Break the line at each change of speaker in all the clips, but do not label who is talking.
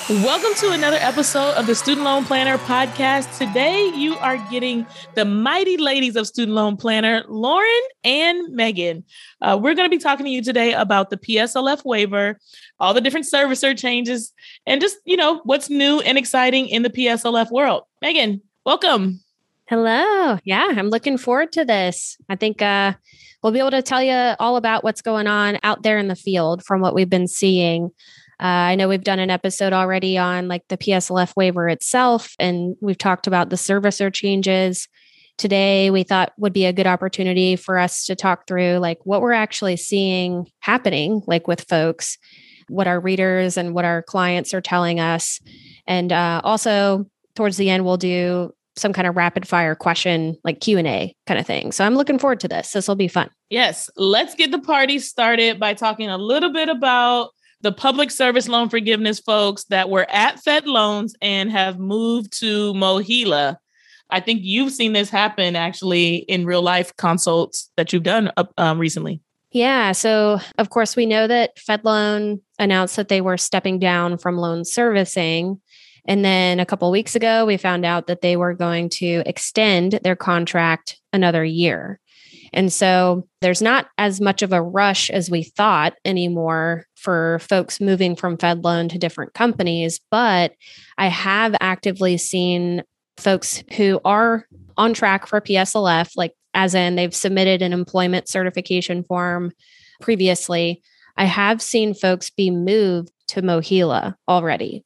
Welcome to another episode of the Student Loan Planner podcast. Today, you are getting the mighty ladies of Student Loan Planner, Lauren and Megan. We're going to be talking to you today about the PSLF waiver, all the different servicer changes, and just, what's new and exciting in the PSLF world. Megan, welcome.
Hello. Yeah, I'm looking forward to this. I think we'll be able to tell you all about what's going on out there in the field from what we've been seeing. I know we've done an episode already on like the PSLF waiver itself, and we've talked about the servicer changes. Today, we thought would be a good opportunity for us to talk through like what we're actually seeing happening, like with folks, what our readers and what our clients are telling us. And also towards the end, we'll do some kind of rapid fire question, like Q&A kind of thing. So I'm looking forward to this. This will be fun.
Yes. Let's get the party started by talking a little bit about the public service loan forgiveness folks that were at Fed Loans and have moved to MOHELA. I think you've seen this happen actually in real life consults that you've done recently.
Yeah. So of course, we know that Fed Loan announced that they were stepping down from loan servicing. And then a couple of weeks ago, we found out that they were going to extend their contract another year. And so there's not as much of a rush as we thought anymore for folks moving from Fed Loan to different companies. But I have actively seen folks who are on track for PSLF, like as in they've submitted an employment certification form previously. I have seen folks be moved to MOHELA already.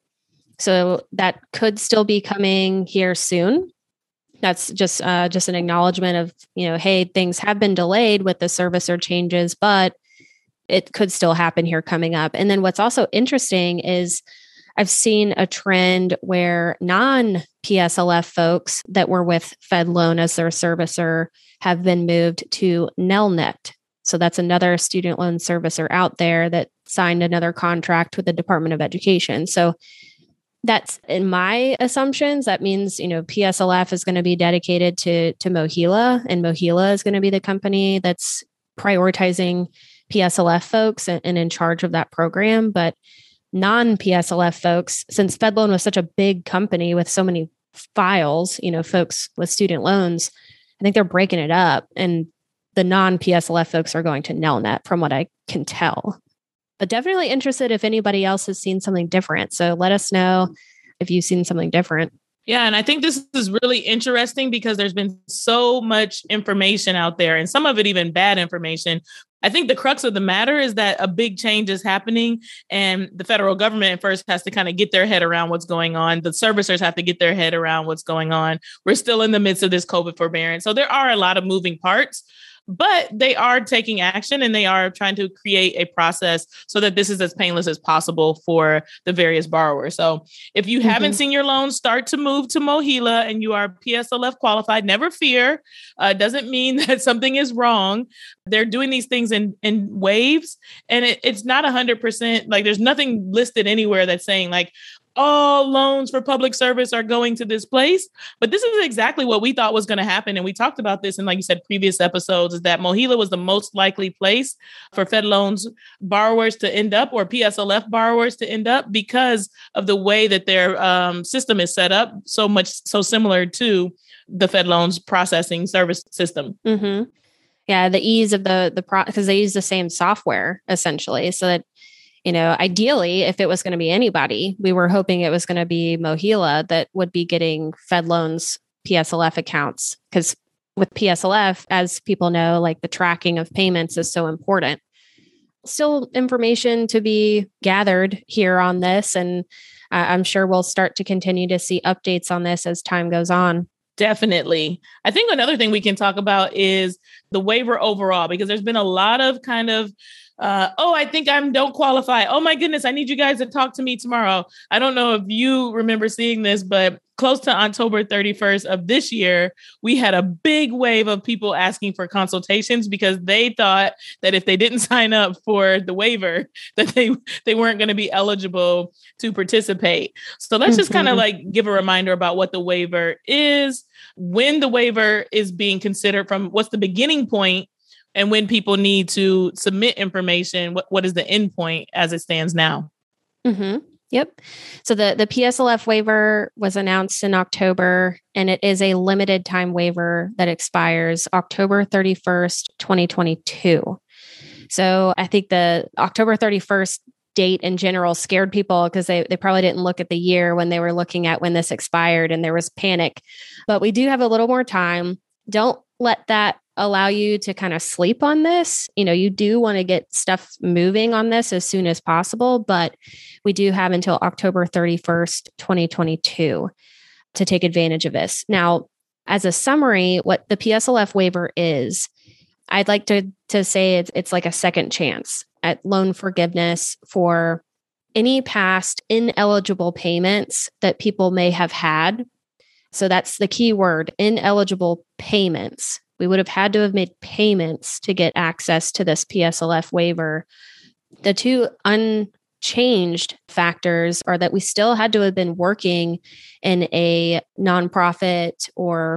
So that could still be coming here soon. That's just an acknowledgement of, hey, things have been delayed with the servicer changes, but it could still happen here coming up. And then what's also interesting is I've seen a trend where non-PSLF folks that were with Fed Loan as their servicer have been moved to Nelnet. So that's another student loan servicer out there that signed another contract with the Department of Education. So that's in my assumptions. That means, PSLF is going to be dedicated to MOHELA, and MOHELA is going to be the company that's prioritizing PSLF folks and in charge of that program. But non-PSLF folks, since Fed Loan was such a big company with so many files, folks with student loans, I think they're breaking it up. And the non-PSLF folks are going to Nelnet from what I can tell. But definitely interested if anybody else has seen something different. So let us know if you've seen something different.
Yeah. And I think this is really interesting because there's been so much information out there and some of it even bad information. I think the crux of the matter is that a big change is happening and the federal government first has to kind of get their head around what's going on. The servicers have to get their head around what's going on. We're still in the midst of this COVID forbearance. So there are a lot of moving parts. But they are taking action and they are trying to create a process so that this is as painless as possible for the various borrowers. So if you haven't seen your loan start to move to MOHELA and you are PSLF qualified, never fear. Doesn't mean that something is wrong. They're doing these things in waves and it's not 100%. Like there's nothing listed anywhere that's saying like, all loans for public service are going to this place. But this is exactly what we thought was going to happen. And we talked about this in, like you said, previous episodes, is that MOHELA was the most likely place for Fed Loans borrowers to end up or PSLF borrowers to end up because of the way that their system is set up, so similar to the Fed Loans processing service system.
Mm-hmm. Yeah, the ease of because they use the same software essentially. So that ideally, if it was going to be anybody, we were hoping it was going to be MOHELA that would be getting Fed Loans PSLF accounts. Because with PSLF, as people know, like the tracking of payments is so important. Still information to be gathered here on this. And I'm sure we'll start to continue to see updates on this as time goes on.
Definitely. I think another thing we can talk about is the waiver overall, because there's been a lot of kind of I think don't qualify. Oh my goodness, I need you guys to talk to me tomorrow. I don't know if you remember seeing this, but close to October 31st of this year, we had a big wave of people asking for consultations because they thought that if they didn't sign up for the waiver, that they weren't going to be eligible to participate. So let's just kind of like give a reminder about what the waiver is, when the waiver is being considered from, what's the beginning point, and when people need to submit information, what is the end point as it stands now?
Mm-hmm. Yep. So the PSLF waiver was announced in October, and it is a limited time waiver that expires October 31st, 2022. So I think the October 31st date in general scared people because they probably didn't look at the year when they were looking at when this expired and there was panic. But we do have a little more time. Don't let that allow you to kind of sleep on this. You do want to get stuff moving on this as soon as possible, but we do have until October 31st, 2022 to take advantage of this. Now, as a summary, what the PSLF waiver is, I'd like to say it's like a second chance at loan forgiveness for any past ineligible payments that people may have had. So that's the key word, ineligible payments. We would have had to have made payments to get access to this PSLF waiver. The two unchanged factors are that we still had to have been working in a nonprofit or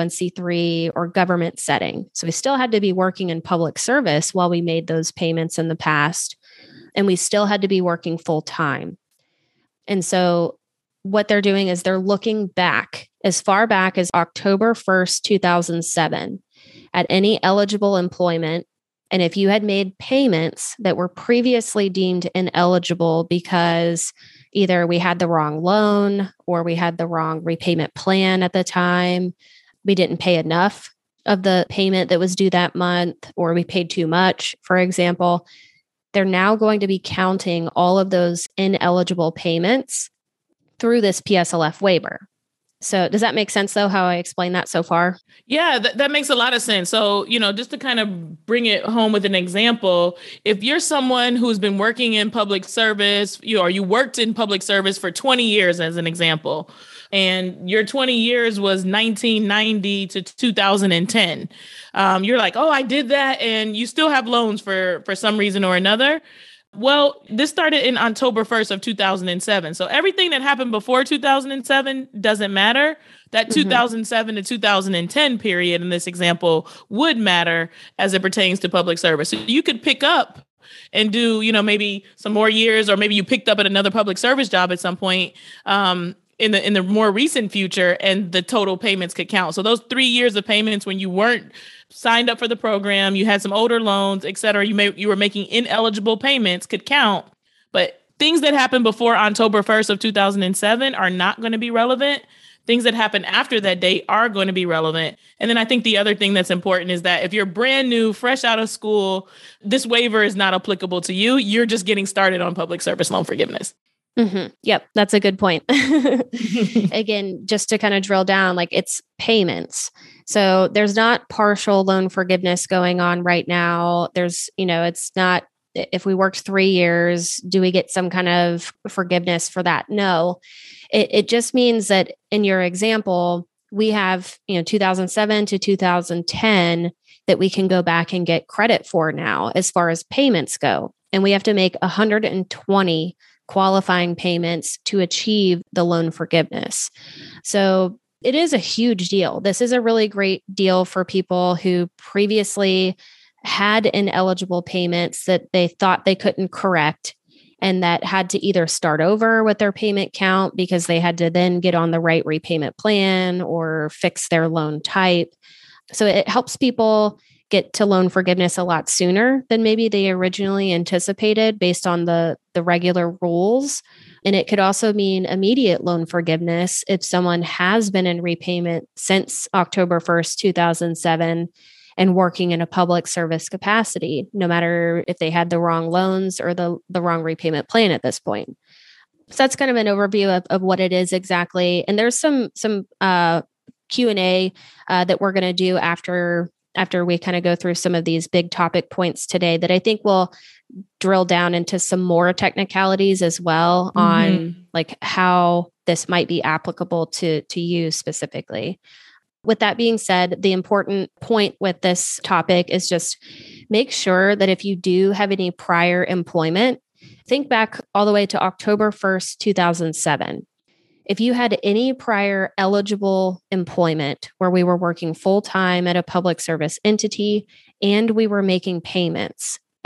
501c3 or government setting. So we still had to be working in public service while we made those payments in the past. And we still had to be working full time. And so what they're doing is they're looking back as far back as October 1st, 2007 at any eligible employment. And if you had made payments that were previously deemed ineligible because either we had the wrong loan or we had the wrong repayment plan at the time, we didn't pay enough of the payment that was due that month, or we paid too much, for example, they're now going to be counting all of those ineligible payments through this PSLF waiver. So does that make sense, though, how I explained that so far?
Yeah, that makes a lot of sense. So, just to kind of bring it home with an example, if you're someone who's been working in public service, or you worked in public service for 20 years, as an example, and your 20 years was 1990 to 2010, you're like, oh, I did that. And you still have loans for some reason or another. Well, this started in October 1st of 2007. So everything that happened before 2007 doesn't matter. That 2007 to 2010 period in this example would matter as it pertains to public service. So you could pick up and do, maybe some more years, or maybe you picked up at another public service job at some point in the more recent future, and the total payments could count. So those 3 years of payments when you weren't signed up for the program, you had some older loans, et cetera, you were making ineligible payments could count. But things that happened before October 1st of 2007 are not going to be relevant. Things that happen after that date are going to be relevant. And then I think the other thing that's important is that if you're brand new, fresh out of school, this waiver is not applicable to you. You're just getting started on public service loan forgiveness.
Mm-hmm. Yep, that's a good point. Again, just to kind of drill down, like it's payments. So there's not partial loan forgiveness going on right now. There's, it's not, if we worked 3 years, do we get some kind of forgiveness for that? No, it just means that in your example, we have, 2007 to 2010 that we can go back and get credit for now as far as payments go. And we have to make 120 qualifying payments to achieve the loan forgiveness. So it is a huge deal. This is a really great deal for people who previously had ineligible payments that they thought they couldn't correct, and that had to either start over with their payment count because they had to then get on the right repayment plan or fix their loan type. So it helps people get to loan forgiveness a lot sooner than maybe they originally anticipated based on the regular rules. And it could also mean immediate loan forgiveness if someone has been in repayment since October 1st, 2007 and working in a public service capacity, no matter if they had the wrong loans or the wrong repayment plan at this point. So that's kind of an overview of what it is exactly. And there's some Q&A that we're going to do after we kind of go through some of these big topic points today that I think will drill down into some more technicalities as well on like how this might be applicable to you specifically. With that being said, the important point with this topic is just make sure that if you do have any prior employment, think back all the way to October 1st, 2007. If you had any prior eligible employment where we were working full-time at a public service entity and we were making payments,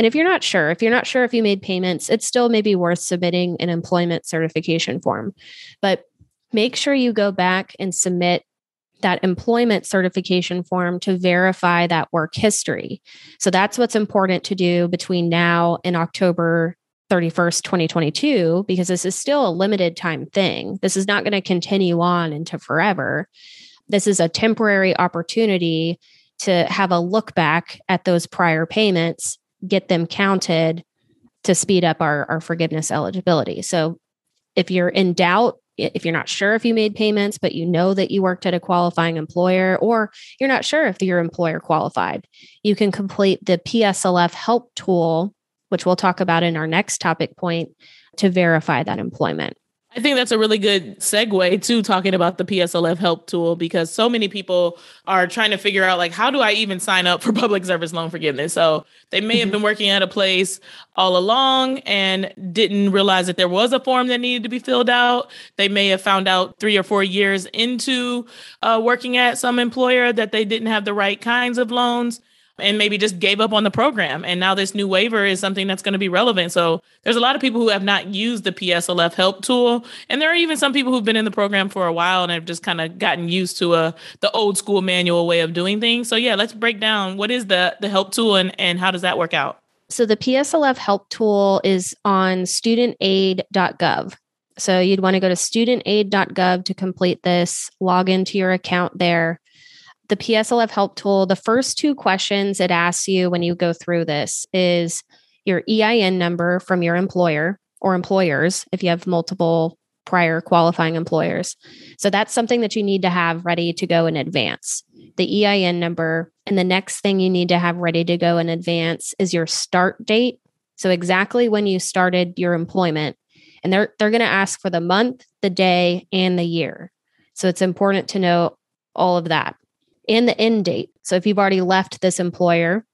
And if you're not sure if you made payments, it's still maybe worth submitting an employment certification form. But make sure you go back and submit that employment certification form to verify that work history. So that's what's important to do between now and October 31st, 2022, because this is still a limited time thing. This is not going to continue on into forever. This is a temporary opportunity to have a look back at those prior payments, get them counted to speed up our forgiveness eligibility. So if you're in doubt, if you're not sure if you made payments, but you know that you worked at a qualifying employer, or you're not sure if your employer qualified, you can complete the PSLF help tool, which we'll talk about in our next topic point, to verify that employment.
I think that's a really good segue to talking about the PSLF help tool, because so many people are trying to figure out, like, how do I even sign up for public service loan forgiveness? So they may have been working at a place all along and didn't realize that there was a form that needed to be filled out. They may have found out 3 or 4 years into working at some employer that they didn't have the right kinds of loans, and maybe just gave up on the program. And now this new waiver is something that's going to be relevant. So there's a lot of people who have not used the PSLF help tool. And there are even some people who've been in the program for a while and have just kind of gotten used to the old school manual way of doing things. So yeah, let's break down what is the help tool and how does that work out?
So the PSLF help tool is on studentaid.gov. So you'd want to go to studentaid.gov to complete this, log into your account there. The PSLF help tool, the first 2 questions it asks you when you go through this is your EIN number from your employer or employers, if you have multiple prior qualifying employers. So that's something that you need to have ready to go in advance, the EIN number. And the next thing you need to have ready to go in advance is your start date. So exactly when you started your employment. And they're going to ask for the month, the day, and the year. So it's important to know all of that. And the end date. So if you've already left this employer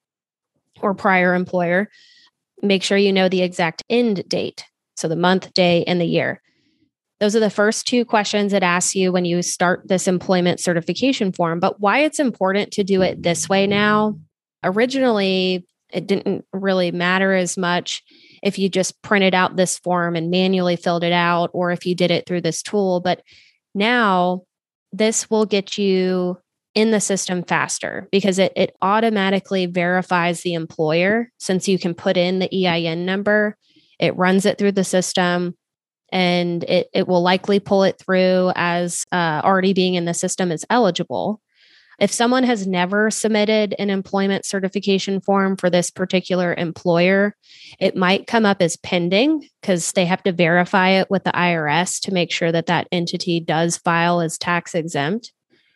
or prior employer, make sure you know the exact end date. So the month, day, and the year. Those are the first 2 questions it asks you when you start this employment certification form. But why it's important to do it this way now, originally, it didn't really matter as much if you just printed out this form and manually filled it out, or if you did it through this tool. But now this will get you in the system faster because it automatically verifies the employer. Since you can put in the EIN number, it runs it through the system, and it will likely pull it through as already being in the system as eligible. If someone has never submitted an employment certification form for this particular employer, it might come up as pending because they have to verify it with the IRS to make sure that that entity does file as tax exempt.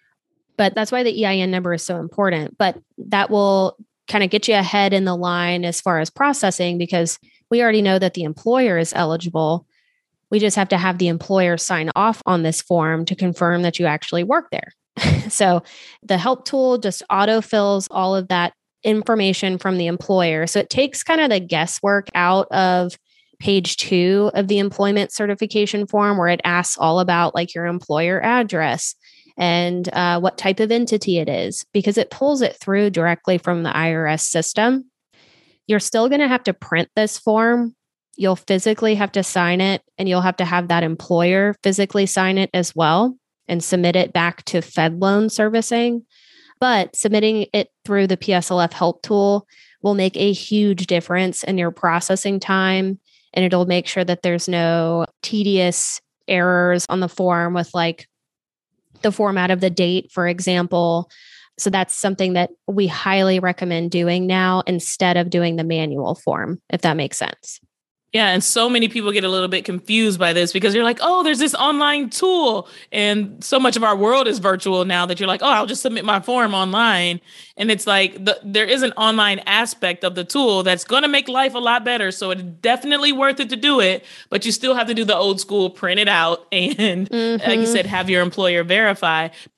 But that's why the EIN number is so important. But that will kind of get you ahead in the line as far as processing, because we already know that the employer is eligible. We just have to have the employer sign off on this form to confirm that you actually work there. So the help tool just autofills all of that information from the employer. So it takes kind of the guesswork out of page 2 of the employment certification form, where it asks all about like your employer address and what type of entity it is, because it pulls it through directly from the IRS system. You're still going to have to print this form. You'll physically have to sign it, and you'll have to have that employer physically sign it as well and submit it back to Fed Loan Servicing. But submitting it through the PSLF help tool will make a huge difference in your processing time, and it'll make sure that there's no tedious errors on the form with like the format of the date, for example. So that's something that we highly recommend doing now instead of doing the manual form, if that makes sense.
Yeah. And so many people get a little bit confused by this because you're like, oh, there's this online tool. And so much of our world is virtual now that you're like, oh, I'll just submit my form online. And it's like there is an online aspect of the tool that's going to make life a lot better. So it's definitely worth it to do it. But you still have to do the old school, print it out and, like you said, have your employer verify.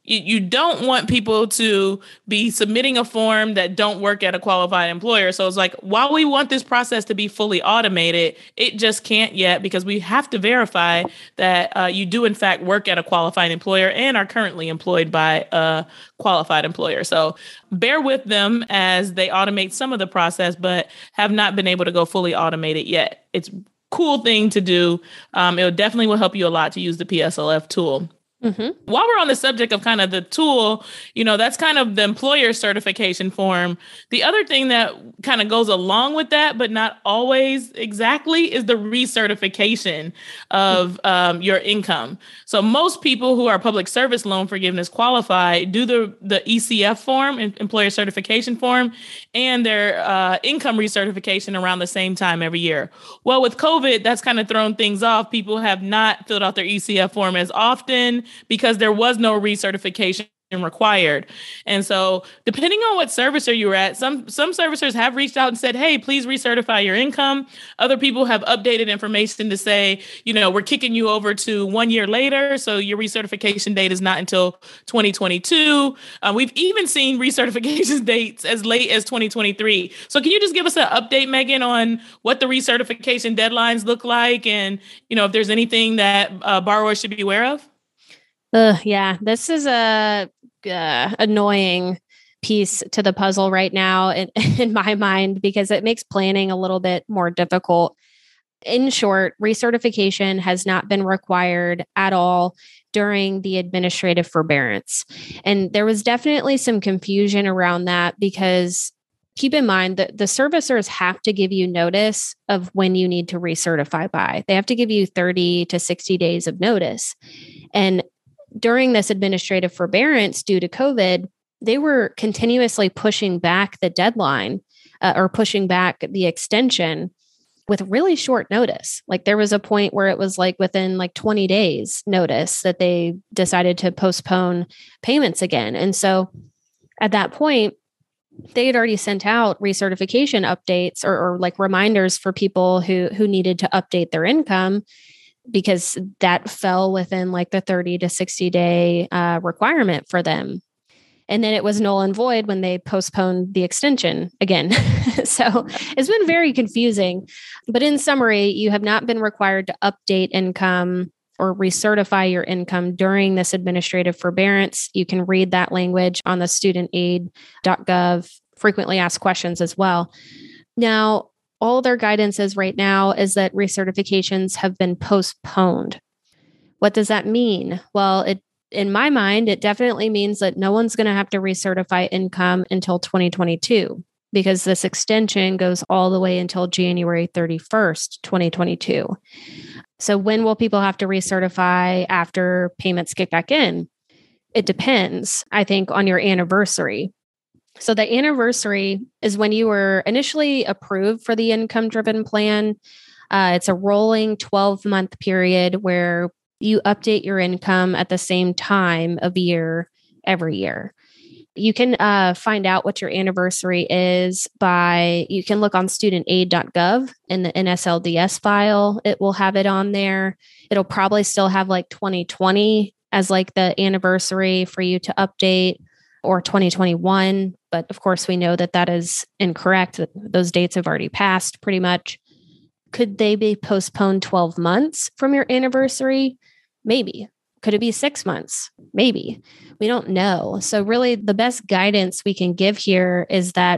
you don't want people to be submitting a form that don't work at a qualified employer. So it's like, while we want this process to be fully automated, it just can't yet, because we have to verify that you do in fact work at a qualified employer and are currently employed by a qualified employer. So bear with them as they automate some of the process, but have not been able to go fully automated yet. It's a cool thing to do. It definitely will help you a lot to use the PSLF tool. Mm-hmm. While we're on the subject of kind of the tool, that's kind of the employer certification form. The other thing that kind of goes along with that, but not always exactly, is the recertification of your income. So most people who are public service loan forgiveness qualified do the ECF form, employer certification form, and their income recertification around the same time every year. Well, with COVID, that's kind of thrown things off. People have not filled out their ECF form as often, because there was no recertification required. And so depending on what servicer you were at, some servicers have reached out and said, hey, please recertify your income. Other people have updated information to say, we're kicking you over to 1 year later. So your recertification date is not until 2022. We've even seen recertification dates as late as 2023. So can you just give us an update, Megan, on what the recertification deadlines look like, and, if there's anything that borrowers should be aware of?
Yeah, this is a annoying piece to the puzzle right now in my mind, because it makes planning a little bit more difficult. In short, recertification has not been required at all during the administrative forbearance. And there was definitely some confusion around that, because keep in mind that the servicers have to give you notice of when you need to recertify by. They have to give you 30 to 60 days of notice. And during this administrative forbearance due to COVID, they were continuously pushing back the deadline or pushing back the extension with really short notice. Like there was a point where it was like within like 20 days notice that they decided to postpone payments again. And so at that point, they had already sent out recertification updates or like reminders for people who needed to update their income, because that fell within like the 30 to 60 day requirement for them. And then it was null and void when they postponed the extension again. So it's been very confusing. But in summary, you have not been required to update income or recertify your income during this administrative forbearance. You can read that language on the studentaid.gov frequently asked questions as well. Now, all their guidance is right now is that recertifications have been postponed. What does that mean? Well, in my mind, it definitely means that no one's going to have to recertify income until 2022, because this extension goes all the way until January 31st, 2022. So when will people have to recertify after payments kick back in? It depends, I think, on your anniversary. So the anniversary is when you were initially approved for the income-driven plan. It's a rolling 12-month period where you update your income at the same time of year every year. You can find out what your anniversary is you can look on studentaid.gov in the NSLDS file. It will have it on there. It'll probably still have like 2020 as like the anniversary for you to update, or 2021. But of course, we know that that is incorrect. Those dates have already passed pretty much. Could they be postponed 12 months from your anniversary? Maybe. Could it be 6 months? Maybe. We don't know. So really, the best guidance we can give here is that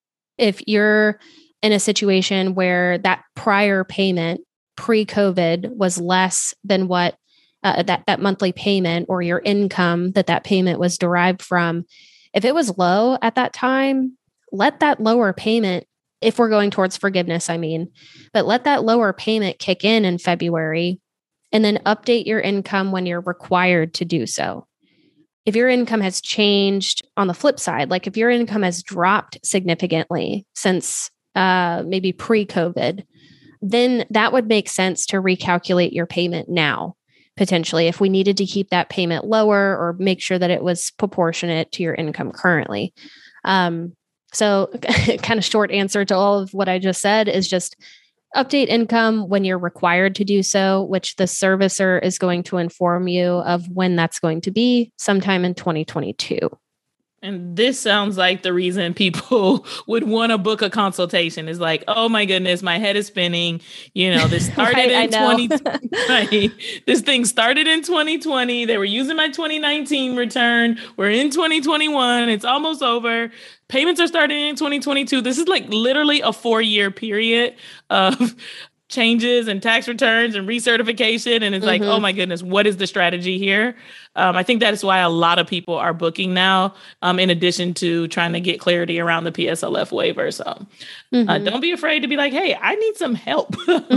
if you're in a situation where that prior payment pre-COVID was less than what that monthly payment or your income that payment was derived from, if it was low at that time, let that lower payment, if we're going towards forgiveness, but let that lower payment kick in February, and then update your income when you're required to do so. If your income has changed on the flip side, like if your income has dropped significantly since maybe pre-COVID, then that would make sense to recalculate your payment now. Potentially, if we needed to keep that payment lower or make sure that it was proportionate to your income currently. So kind of short answer to all of what I just said is just update income when you're required to do so, which the servicer is going to inform you of when that's going to be sometime in 2022.
And this sounds like the reason people would want to book a consultation is like, oh my goodness, my head is spinning. This started
Right,
in 2020. This thing started in 2020. They were using my 2019 return. We're in 2021. It's almost over. Payments are starting in 2022. This is like literally a 4-year period of changes and tax returns and recertification. And it's like, oh my goodness, what is the strategy here? I think that is why a lot of people are booking now, in addition to trying to get clarity around the PSLF waiver. So don't be afraid to be like, hey, I need some help.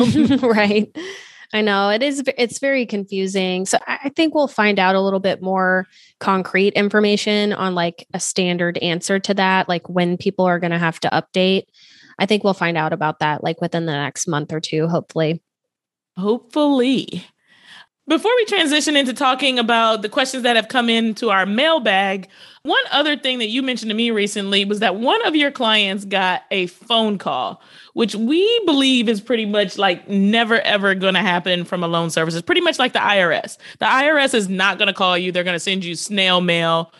Right. I know it's very confusing. So I think we'll find out a little bit more concrete information on like a standard answer to that, like when people are going to have to update. I think we'll find out about that like within the next month or two, hopefully.
Hopefully. Before we transition into talking about the questions that have come into our mailbag, one other thing that you mentioned to me recently was that one of your clients got a phone call, which we believe is pretty much like never, ever going to happen from a loan service. It's pretty much like the IRS. The IRS is not going to call you. They're going to send you snail mail.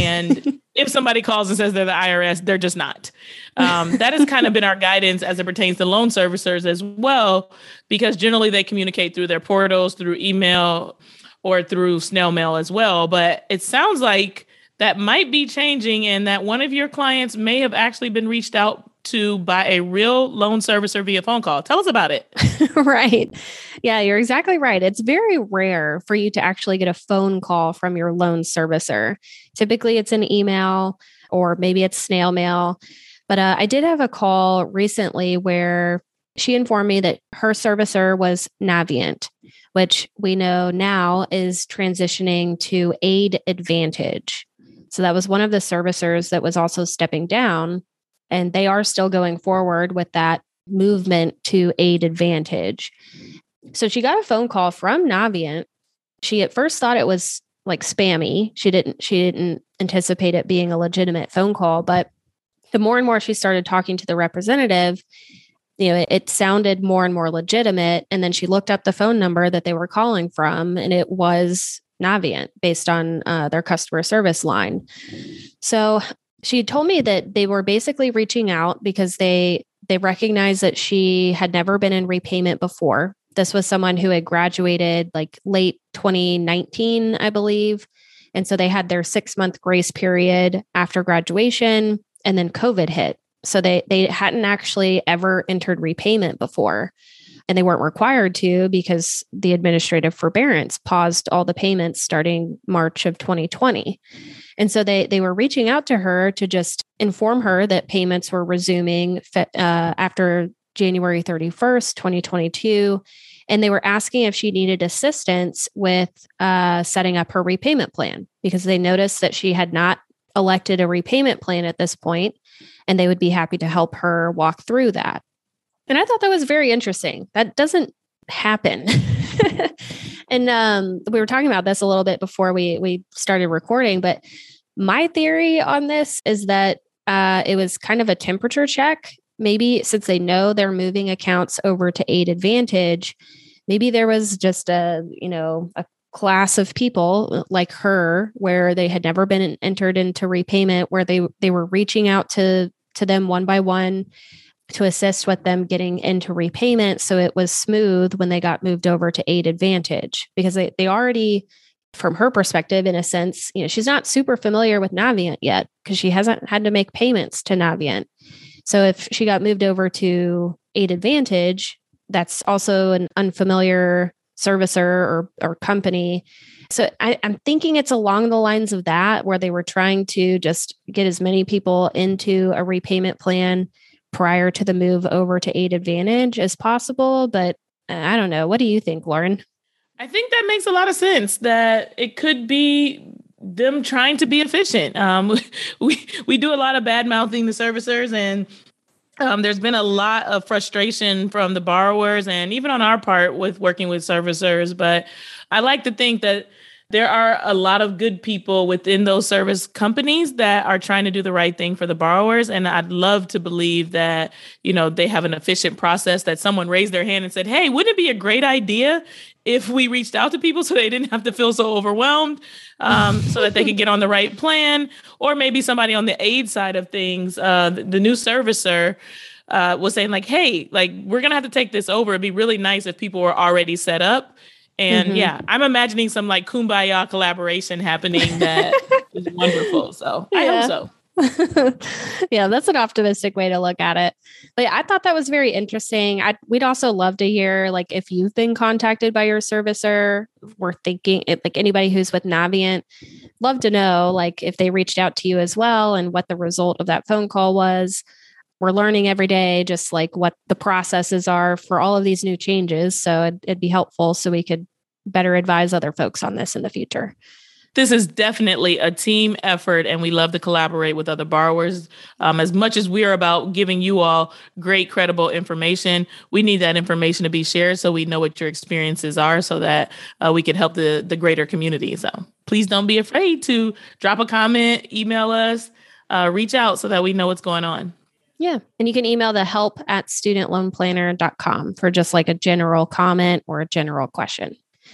And if somebody calls and says they're the IRS, they're just not. That has kind of been our guidance as it pertains to loan servicers as well, because generally they communicate through their portals, through email, or through snail mail as well. But it sounds like that might be changing and that one of your clients may have actually been reached out to by a real loan servicer via phone call. Tell us about it.
Right. Yeah, you're exactly right. It's very rare for you to actually get a phone call from your loan servicer. Typically, it's an email or maybe it's snail mail. But I did have a call recently where she informed me that her servicer was Navient, which we know now is transitioning to Aid Advantage. So that was one of the servicers that was also stepping down. And they are still going forward with that movement to Aid Advantage. So she got a phone call from Navient. She at first thought it was like spammy. She didn't anticipate it being a legitimate phone call, but the more and more she started talking to the representative, it sounded more and more legitimate. And then she looked up the phone number that they were calling from, and it was Navient based on their customer service line. So she told me that they were basically reaching out because they recognized that she had never been in repayment before. This was someone who had graduated like late 2019, I believe. And so they had their 6-month grace period after graduation, and then COVID hit. So they hadn't actually ever entered repayment before. And they weren't required to because the administrative forbearance paused all the payments starting March of 2020. And so they were reaching out to her to just inform her that payments were resuming after January 31st, 2022. And they were asking if she needed assistance with setting up her repayment plan because they noticed that she had not elected a repayment plan at this point, and they would be happy to help her walk through that. And I thought that was very interesting. That doesn't happen. And we were talking about this a little bit before we started recording, but my theory on this is that it was kind of a temperature check. Maybe since they know they're moving accounts over to Aid Advantage, maybe there was just a class of people like her where they had never been entered into repayment, where they were reaching out to them one by one to assist with them getting into repayment. So it was smooth when they got moved over to Aid Advantage because they already, from her perspective, in a sense, she's not super familiar with Navient yet because she hasn't had to make payments to Navient. So if she got moved over to Aid Advantage, that's also an unfamiliar servicer or company. So I'm thinking it's along the lines of that, where they were trying to just get as many people into a repayment plan prior to the move over to Aid Advantage as possible. But I don't know. What do you think, Lauren?
I think that makes a lot of sense, that it could be them trying to be efficient. We do a lot of bad mouthing the servicers, and there's been a lot of frustration from the borrowers and even on our part with working with servicers. But I like to think that There are a lot of good people within those service companies that are trying to do the right thing for the borrowers. And I'd love to believe that, they have an efficient process, that someone raised their hand and said, hey, wouldn't it be a great idea if we reached out to people so they didn't have to feel so overwhelmed, so that they could get on the right plan? Or maybe somebody on the aid side of things, the new servicer, was saying like, hey, like, we're going to have to take this over. It'd be really nice if people were already set up. And yeah, I'm imagining some like kumbaya collaboration happening that is wonderful. So I hope so.
Yeah, that's an optimistic way to look at it. But I thought that was very interesting. We'd also love to hear, like, if you've been contacted by your servicer. We're thinking, like, anybody who's with Navient, love to know, like, if they reached out to you as well and what the result of that phone call was. We're learning every day, just like what the processes are for all of these new changes. So it'd be helpful so we could better advise other folks on this in the future.
This is definitely a team effort, and we love to collaborate with other borrowers. As much as we are about giving you all great, credible information, we need that information to be shared so we know what your experiences are, so that we can help the greater community. So please don't be afraid to drop a comment, email us, reach out so that we know what's going on.
Yeah. And you can email the help@studentloanplanner.com for just like a general comment or a general question.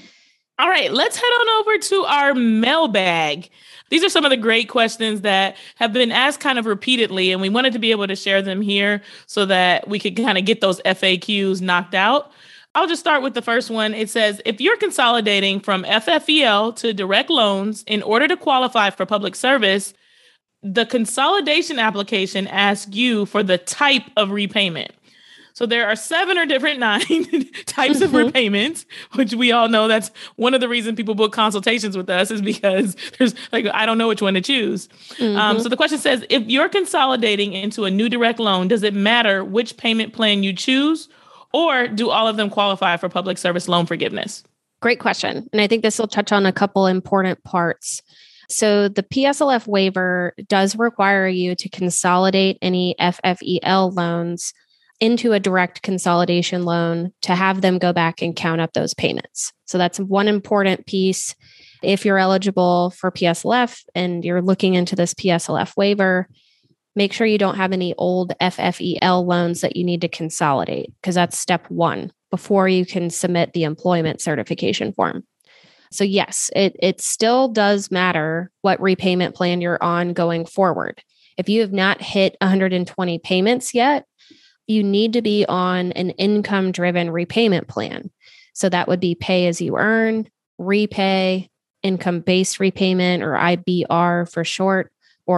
All right, let's head on over to our mailbag. These are some of the great questions that have been asked kind of repeatedly, and we wanted to be able to share them here so that we could kind of get those FAQs knocked out. I'll just start with the first one. It says, if you're consolidating from FFEL to direct loans in order to qualify for public service, the consolidation application asks you for the type of repayment. So there are 7 or different 9 types of repayments, which we all know that's one of the reasons people book consultations with us, is because there's like, I don't know which one to choose. So the question says, if you're consolidating into a new direct loan, does it matter which payment plan you choose, or do all of them qualify for public service loan forgiveness?
Great question. And I think this will touch on a couple important parts. So the PSLF waiver does require you to consolidate any FFEL loans into a direct consolidation loan to have them go back and count up those payments. So that's one important piece. If you're eligible for PSLF and you're looking into this PSLF waiver, make sure you don't have any old FFEL loans that you need to consolidate, because that's step 1 before you can submit the employment certification form. So yes, it still does matter what repayment plan you're on going forward. If you have not hit 120 payments yet, you need to be on an income-driven repayment plan. So that would be pay as you earn, repay, income-based repayment, or IBR for short, or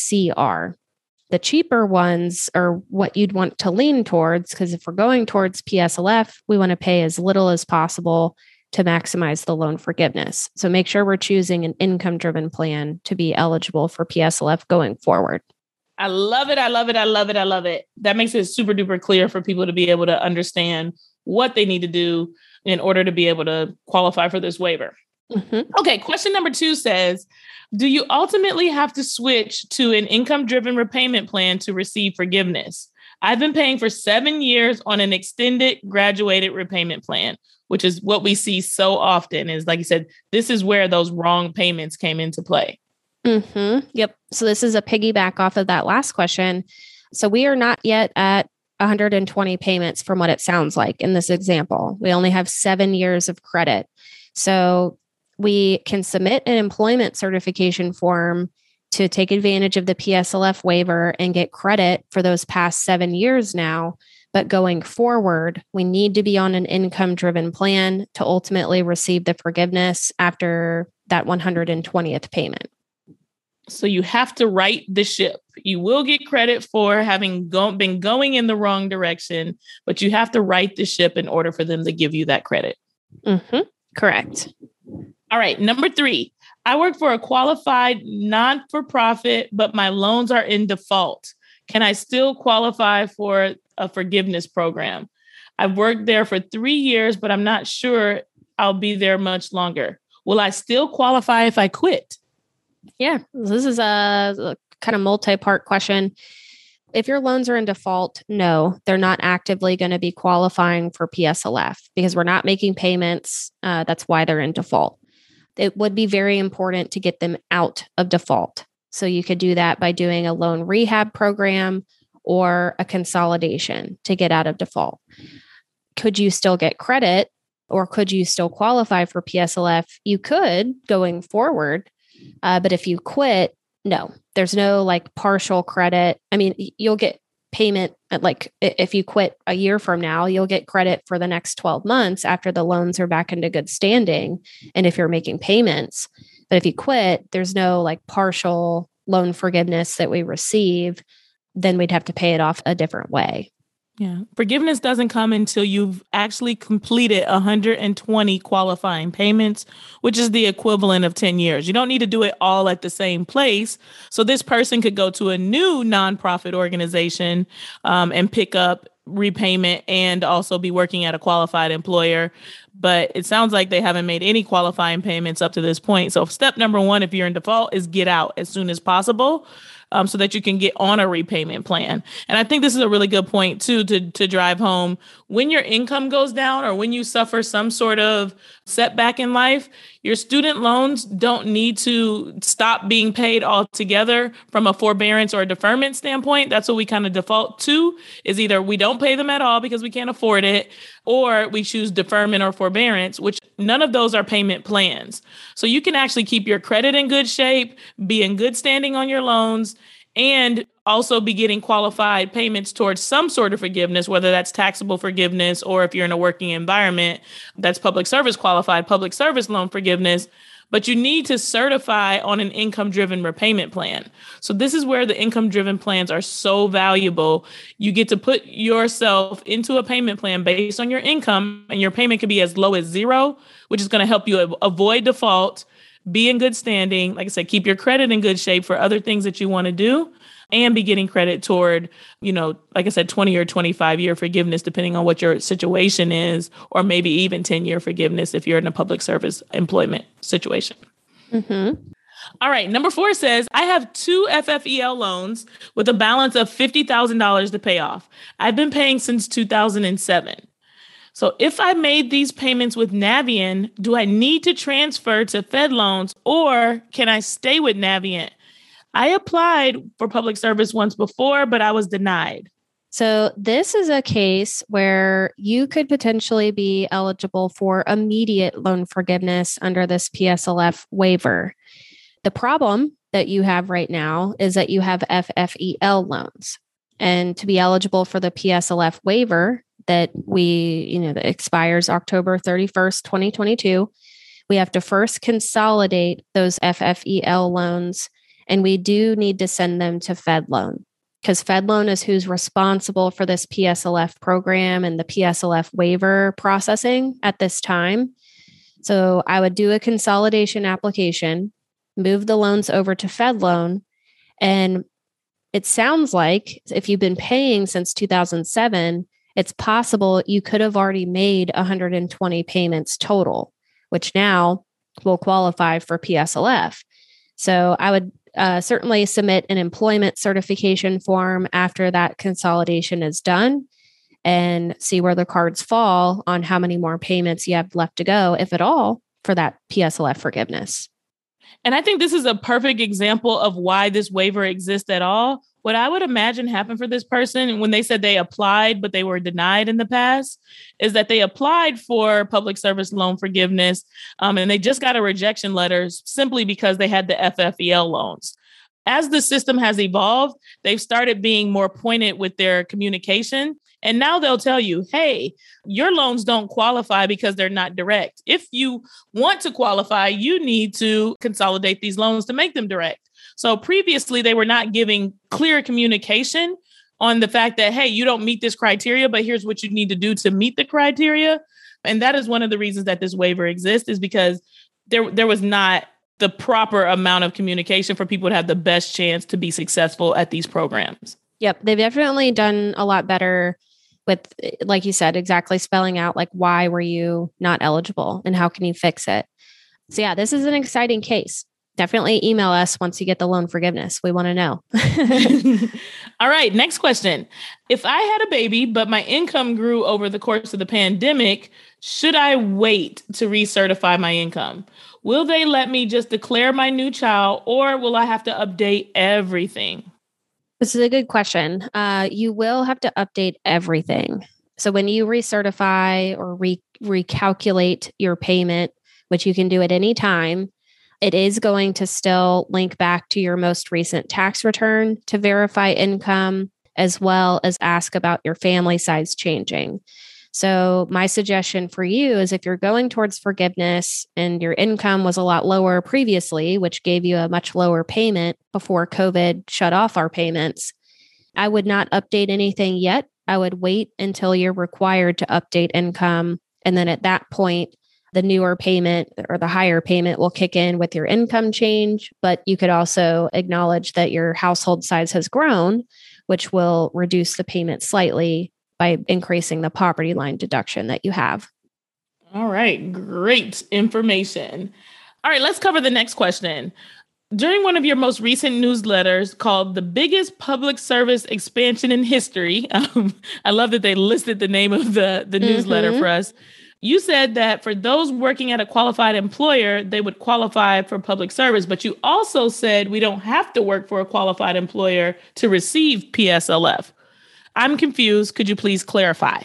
ICR. The cheaper ones are what you'd want to lean towards, because if we're going towards PSLF, we want to pay as little as possible to maximize the loan forgiveness. So make sure we're choosing an income-driven plan to be eligible for PSLF going forward.
I love it. I love it. I love it. I love it. That makes it super duper clear for people to be able to understand what they need to do in order to be able to qualify for this waiver. Okay. Question number 2 says, do you ultimately have to switch to an income-driven repayment plan to receive forgiveness? I've been paying for 7 years on an extended graduated repayment plan, which is what we see so often. Is, like you said, this is where those wrong payments came into play.
Yep. So this is a piggyback off of that last question. So we are not yet at 120 payments from what it sounds like in this example. We only have 7 years of credit. So we can submit an employment certification form to take advantage of the PSLF waiver and get credit for those past 7 years now. But going forward, we need to be on an income-driven plan to ultimately receive the forgiveness after that 120th payment.
So you have to right the ship. You will get credit for having been going in the wrong direction, but you have to right the ship in order for them to give you that credit.
Correct.
All right. Number 3, I work for a qualified non-for-profit, but my loans are in default. Can I still qualify for a forgiveness program? I've worked there for 3 years, but I'm not sure I'll be there much longer. Will I still qualify if I quit?
Yeah, this is a kind of multi-part question. If your loans are in default, no, they're not actively going to be qualifying for PSLF because we're not making payments. That's why they're in default. it would be very important to get them out of default. So you could do that by doing a loan rehab program or a consolidation to get out of default. Could you still get credit, or could you still qualify for PSLF? You could going forward. But if you quit, no, there's no like partial credit. I mean, you'll get payment at like, if you quit a year from now, you'll get credit for the next 12 months after the loans are back into good standing. And if you're making payments, but if you quit, there's no like partial loan forgiveness that we receive, then we'd have to pay it off a different way.
Yeah. Forgiveness doesn't come until you've actually completed 120 qualifying payments, which is the equivalent of 10 years. You don't need to do it all at the same place. So this person could go to a new nonprofit organization and pick up repayment and also be working at a qualified employer. But it sounds like they haven't made any qualifying payments up to this point. So step number one, if you're in default, is get out as soon as possible. So that you can get on a repayment plan. And I think this is a really good point, too, to drive home. When your income goes down or when you suffer some sort of setback in life, your student loans don't need to stop being paid altogether from a forbearance or a deferment standpoint. That's what we kind of default to, is either we don't pay them at all because we can't afford it, or we choose deferment or forbearance, which none of those are payment plans. So you can actually keep your credit in good shape, be in good standing on your loans, and also be getting qualified payments towards some sort of forgiveness, whether that's taxable forgiveness, or if you're in a working environment, that's public service qualified, public service loan forgiveness. But you need to certify on an income-driven repayment plan. So this is where the income-driven plans are so valuable. You get to put yourself into a payment plan based on your income, and your payment could be as low as $0, which is going to help you avoid default, be in good standing, like I said, keep your credit in good shape for other things that you want to do, and be getting credit toward, like I said, 20 or 25-year forgiveness, depending on what your situation is, or maybe even 10-year forgiveness if you're in a public service employment situation.
Mm-hmm.
All right. Number 4 says, I have 2 FFEL loans with a balance of $50,000 to pay off. I've been paying since 2007. So if I made these payments with Navient, do I need to transfer to Fed loans, or can I stay with Navient? I applied for public service once before, but I was denied.
So this is a case where you could potentially be eligible for immediate loan forgiveness under this PSLF waiver. The problem that you have right now is that you have FFEL loans. And to be eligible for the PSLF waiver that that expires October 31st, 2022, we have to first consolidate those FFEL loans, and we do need to send them to Fed loan, because Fed loan is who's responsible for this PSLF program and the PSLF waiver processing at this time. So I would do a consolidation application, move the loans over to Fed loan, and it sounds like if you've been paying since 2007, it's possible you could have already made 120 payments total, which now will qualify for PSLF. So I would certainly submit an employment certification form after that consolidation is done and see where the cards fall on how many more payments you have left to go, if at all, for that PSLF forgiveness.
And I think this is a perfect example of why this waiver exists at all. What I would imagine happened for this person when they said they applied, but they were denied in the past, is that they applied for public service loan forgiveness, and they just got a rejection letter simply because they had the FFEL loans. As the system has evolved, they've started being more pointed with their communication. And now they'll tell you, hey, your loans don't qualify because they're not direct. If you want to qualify, you need to consolidate these loans to make them direct. So previously, they were not giving clear communication on the fact that, hey, you don't meet this criteria, but here's what you need to do to meet the criteria. And that is one of the reasons that this waiver exists, is because there was not the proper amount of communication for people to have the best chance to be successful at these programs.
Yep. They've definitely done a lot better with, like you said, exactly spelling out like, why were you not eligible and how can you fix it? So yeah, this is an exciting case. definitely email us once you get the loan forgiveness. We want to know.
All right. Next question. If I had a baby, but my income grew over the course of the pandemic, should I wait to recertify my income? Will they let me just declare my new child, or will I have to update everything?
This is a good question. You will have to update everything. So when you recertify or recalculate your payment, which you can do at any time, it is going to still link back to your most recent tax return to verify income, as well as ask about your family size changing. So my suggestion for you is if you're going towards forgiveness and your income was a lot lower previously, which gave you a much lower payment before COVID shut off our payments, I would not update anything yet. I would wait until you're required to update income. And then at that point, the newer payment or the higher payment will kick in with your income change. But you could also acknowledge that your household size has grown, which will reduce the payment slightly by increasing the poverty line deduction that you have.
All right. Great information. All right. Let's cover the next question. During one of your most recent newsletters called The Biggest Public Service Expansion in History, I love that they listed the name of the newsletter for us. You said that for those working at a qualified employer, they would qualify for public service. But you also said we don't have to work for a qualified employer to receive PSLF. I'm confused. Could you please clarify?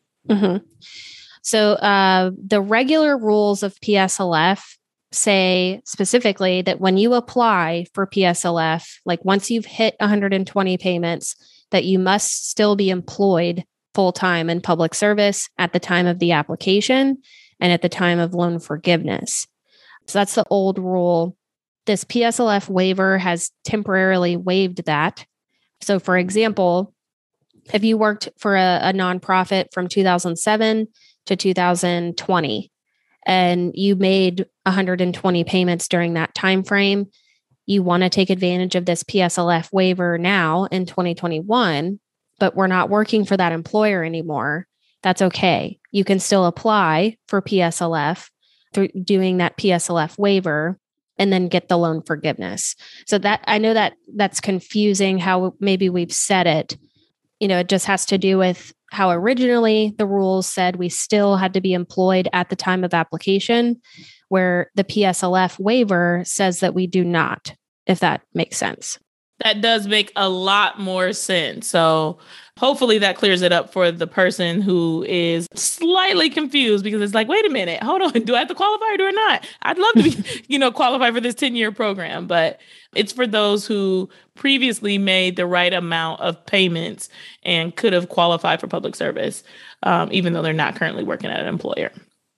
So the regular rules of PSLF say specifically that when you apply for PSLF, like once you've hit 120 payments, that you must still be employed full-time in public service at the time of the application and at the time of loan forgiveness. So that's the old rule. This PSLF waiver has temporarily waived that. So for example, if you worked for a nonprofit from 2007 to 2020, and you made 120 payments during that time frame, you want to take advantage of this PSLF waiver now in 2021, but we're not working for that employer anymore. That's okay. You can still apply for PSLF through doing that PSLF waiver and then get the loan forgiveness. So that I know that that's confusing how maybe we've said it. It just has to do with how originally the rules said we still had to be employed at the time of application, where the PSLF waiver says that we do not, if that makes sense.
That does make a lot more sense. So hopefully that clears it up for the person who is slightly confused, because it's like, wait a minute, hold on. Do I have to qualify or do I not? I'd love to be, qualify for this 10-year program, but it's for those who previously made the right amount of payments and could have qualified for public service, even though they're not currently working at an employer.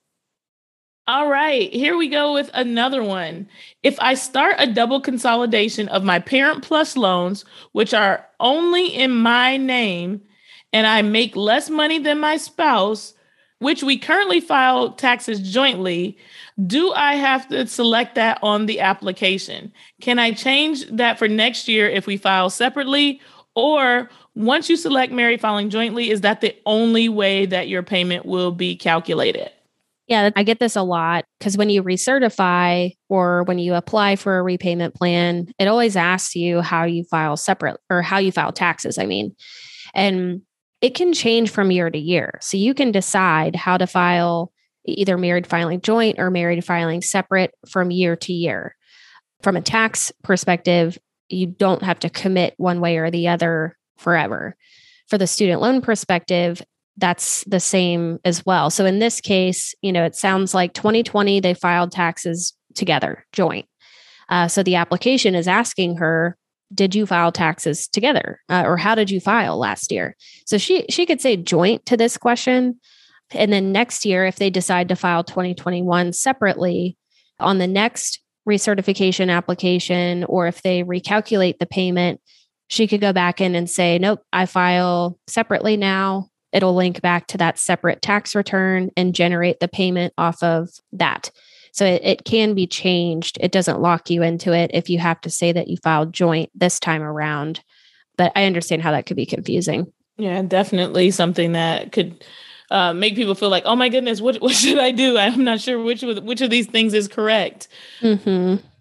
All right, here we go with another one. If I start a double consolidation of my Parent Plus loans, which are only in my name, and I make less money than my spouse, which we currently file taxes jointly, do I have to select that on the application? Can I change that for next year if we file separately? Or once you select married filing jointly, is that the only way that your payment will be calculated?
Yeah, I get this a lot because when you recertify or when you apply for a repayment plan, it always asks you how you file separate or how you file taxes, and it can change from year to year. So you can decide how to file either married filing joint or married filing separate from year to year. From a tax perspective, you don't have to commit one way or the other forever. For the student loan perspective, that's the same as well. So in this case, it sounds like 2020, they filed taxes together, joint. So the application is asking her, did you file taxes together? Or how did you file last year? So she could say joint to this question. And then next year, if they decide to file 2021 separately on the next recertification application, or if they recalculate the payment, she could go back in and say, nope, I file separately now. It'll link back to that separate tax return and generate the payment off of that. So it can be changed. It doesn't lock you into it if you have to say that you filed joint this time around. But I understand how that could be confusing.
Yeah, definitely something that could make people feel like, oh my goodness, what should I do? I'm not sure which of these things is correct.
Mm-hmm.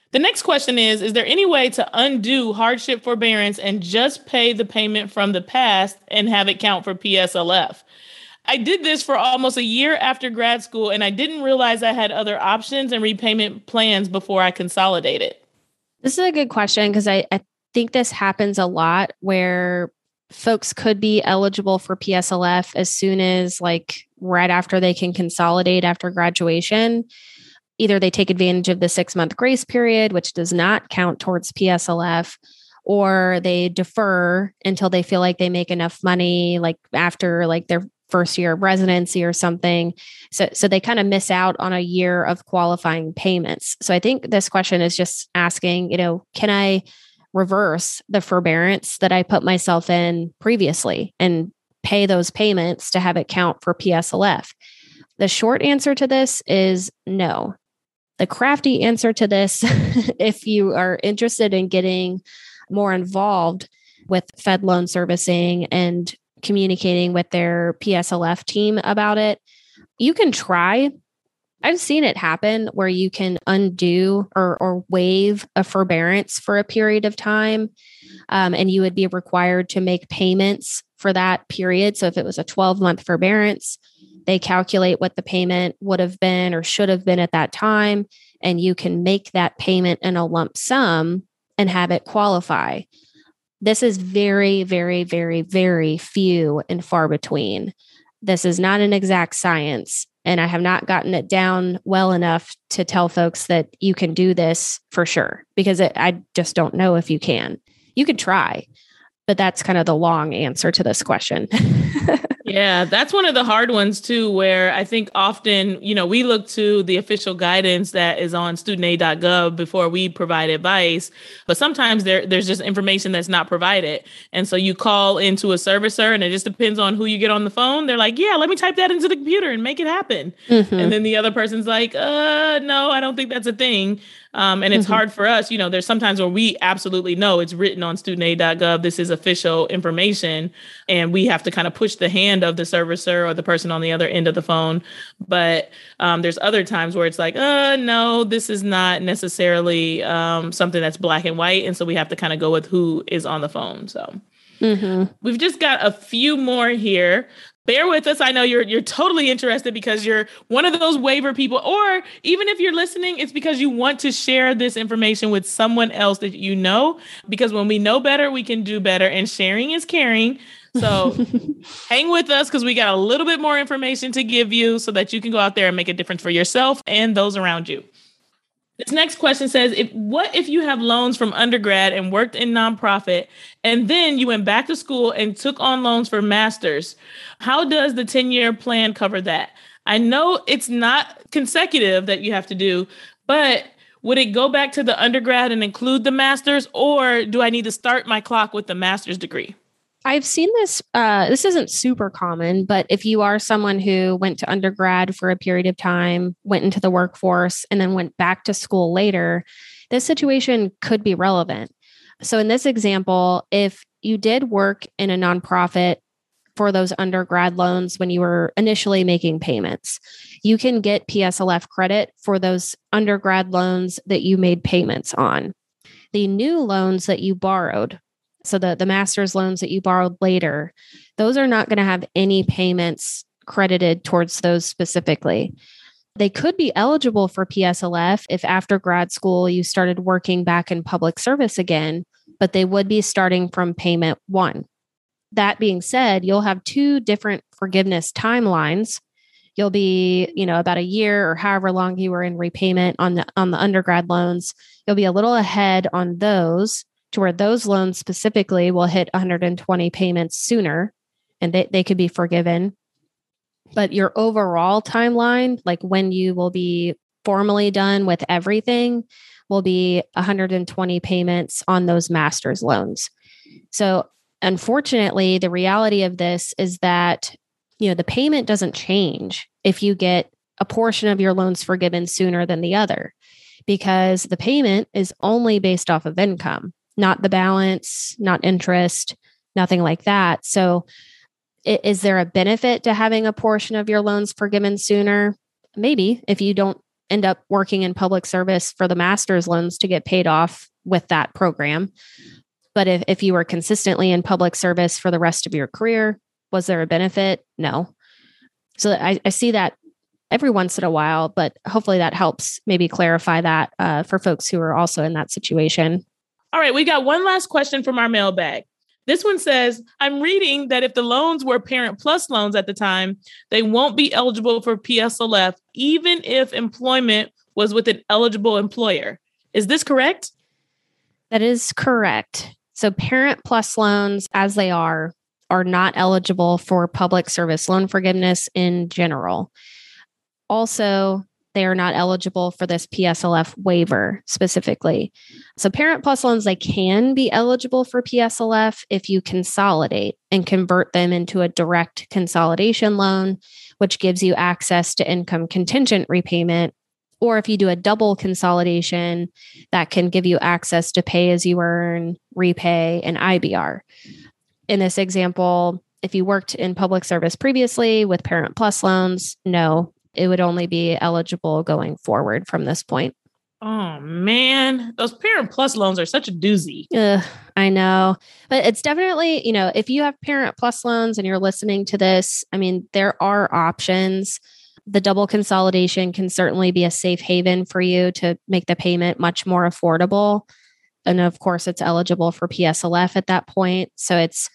The next question is there any way to undo hardship forbearance and just pay the payment from the past and have it count for PSLF? I did this for almost a year after grad school, and I didn't realize I had other options and repayment plans before I consolidated.
This is a good question because I think this happens a lot where folks could be eligible for PSLF as soon as like right after they can consolidate after graduation. Either they take advantage of the 6-month grace period, which does not count towards PSLF, or they defer until they feel like they make enough money, like after like their first year of residency or something. So they kind of miss out on a year of qualifying payments. So I think this question is just asking, can I reverse the forbearance that I put myself in previously and pay those payments to have it count for PSLF? The short answer to this is no. The crafty answer to this, if you are interested in getting more involved with Fed loan servicing and communicating with their PSLF team about it, you can try. I've seen it happen where you can undo or waive a forbearance for a period of time, and you would be required to make payments for that period. So if it was a 12-month forbearance, they calculate what the payment would have been or should have been at that time, and you can make that payment in a lump sum and have it qualify. This is very, very, very, very few and far between. This is not an exact science, and I have not gotten it down well enough to tell folks that you can do this for sure, because I just don't know if you can. You could try, but that's kind of the long answer to this question.
Yeah, that's one of the hard ones too, where I think often, we look to the official guidance that is on studentaid.gov before we provide advice, but sometimes there's just information that's not provided. And so you call into a servicer and it just depends on who you get on the phone. They're like, yeah, let me type that into the computer and make it happen. Mm-hmm. And then the other person's like, no, I don't think that's a thing. And it's hard for us. There's sometimes where we absolutely know it's written on studentaid.gov. This is official information. And we have to kind of push the hand of the servicer or the person on the other end of the phone. But there's other times where it's like, no, this is not necessarily something that's black and white. And so we have to kind of go with who is on the phone. So we've just got a few more here. Bear with us. I know you're totally interested because you're one of those waiver people, or even if you're listening, it's because you want to share this information with someone else that you know, because when we know better, we can do better, and sharing is caring. So hang with us because we got a little bit more information to give you so that you can go out there and make a difference for yourself and those around you. This next question says, what if you have loans from undergrad and worked in nonprofit, and then you went back to school and took on loans for masters? How does the 10-year plan cover that? I know it's not consecutive that you have to do, but would it go back to the undergrad and include the masters, or do I need to start my clock with the master's degree?
I've seen this. This isn't super common, but if you are someone who went to undergrad for a period of time, went into the workforce, and then went back to school later, this situation could be relevant. So in this example, if you did work in a nonprofit for those undergrad loans when you were initially making payments, you can get PSLF credit for those undergrad loans that you made payments on. The new loans that you borrowed, so the master's loans that you borrowed later, those are not going to have any payments credited towards those specifically. They could be eligible for PSLF if after grad school you started working back in public service again, but they would be starting from payment 1. That being said, you'll have 2 different forgiveness timelines. You'll be, about a year or however long you were in repayment on the undergrad loans. You'll be a little ahead on those, to where those loans specifically will hit 120 payments sooner, and they could be forgiven. But your overall timeline, like when you will be formally done with everything, will be 120 payments on those master's loans. So unfortunately, the reality of this is that, the payment doesn't change if you get a portion of your loans forgiven sooner than the other, because the payment is only based off of income, not the balance, not interest, nothing like that. So is there a benefit to having a portion of your loans forgiven sooner? Maybe if you don't end up working in public service for the master's loans to get paid off with that program. But if you were consistently in public service for the rest of your career, was there a benefit? No. So I see that every once in a while, but hopefully that helps maybe clarify that for folks who are also in that situation.
All right, we got one last question from our mailbag. This one says, I'm reading that if the loans were Parent Plus loans at the time, they won't be eligible for PSLF, even if employment was with an eligible employer. Is this correct?
That is correct. So Parent Plus loans, as they are not eligible for public service loan forgiveness in general. Also, they are not eligible for this PSLF waiver specifically. So Parent Plus loans, they can be eligible for PSLF if you consolidate and convert them into a direct consolidation loan, which gives you access to income contingent repayment. Or if you do a double consolidation, that can give you access to pay as you earn, repay, and IBR. In this example, if you worked in public service previously with Parent Plus loans, no, it would only be eligible going forward from this point.
Oh, man. Those Parent Plus loans are such a doozy.
I know. But it's definitely, if you have Parent Plus loans and you're listening to this, I mean, there are options. The double consolidation can certainly be a safe haven for you to make the payment much more affordable. And of course, it's eligible for PSLF at that point. So it's,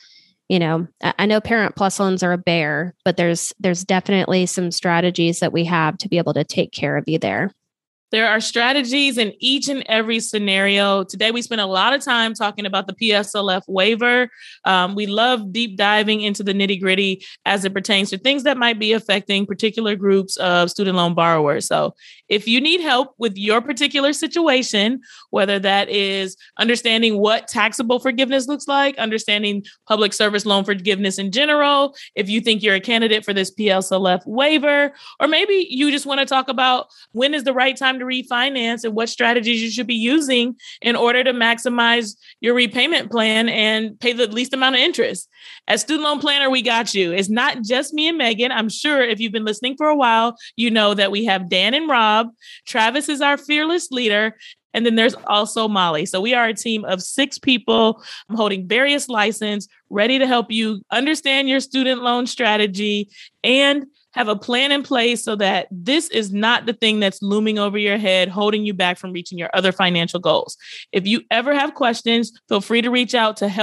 I know Parent Plus loans are a bear, but there's definitely some strategies that we have to be able to take care of you there.
There are strategies in each and every scenario. Today, we spent a lot of time talking about the PSLF waiver. We love deep diving into the nitty gritty as it pertains to things that might be affecting particular groups of student loan borrowers. So if you need help with your particular situation, whether that is understanding what taxable forgiveness looks like, understanding public service loan forgiveness in general, if you think you're a candidate for this PSLF waiver, or maybe you just want to talk about when is the right time to refinance and what strategies you should be using in order to maximize your repayment plan and pay the least amount of interest. As Student Loan Planner, we got you. It's not just me and Megan. I'm sure if you've been listening for a while, you know that we have Dan and Rob. Travis is our fearless leader. And then there's also Molly. So we are a team of 6 people holding various licenses, ready to help you understand your student loan strategy and have a plan in place so that this is not the thing that's looming over your head, holding you back from reaching your other financial goals. If you ever have questions, feel free to reach out to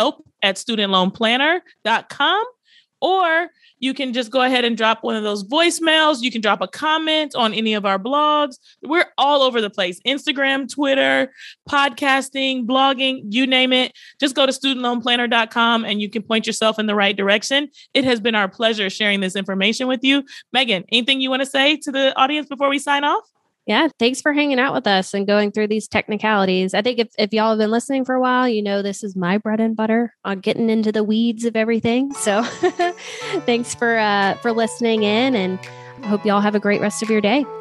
help@studentloanplanner.com, or you can just go ahead and drop one of those voicemails. You can drop a comment on any of our blogs. We're all over the place. Instagram, Twitter, podcasting, blogging, you name it. Just go to studentloanplanner.com and you can point yourself in the right direction. It has been our pleasure sharing this information with you. Megan, anything you want to say to the audience before we sign off?
Yeah, thanks for hanging out with us and going through these technicalities. I think if y'all have been listening for a while, this is my bread and butter on getting into the weeds of everything. So thanks for listening in, and I hope y'all have a great rest of your day.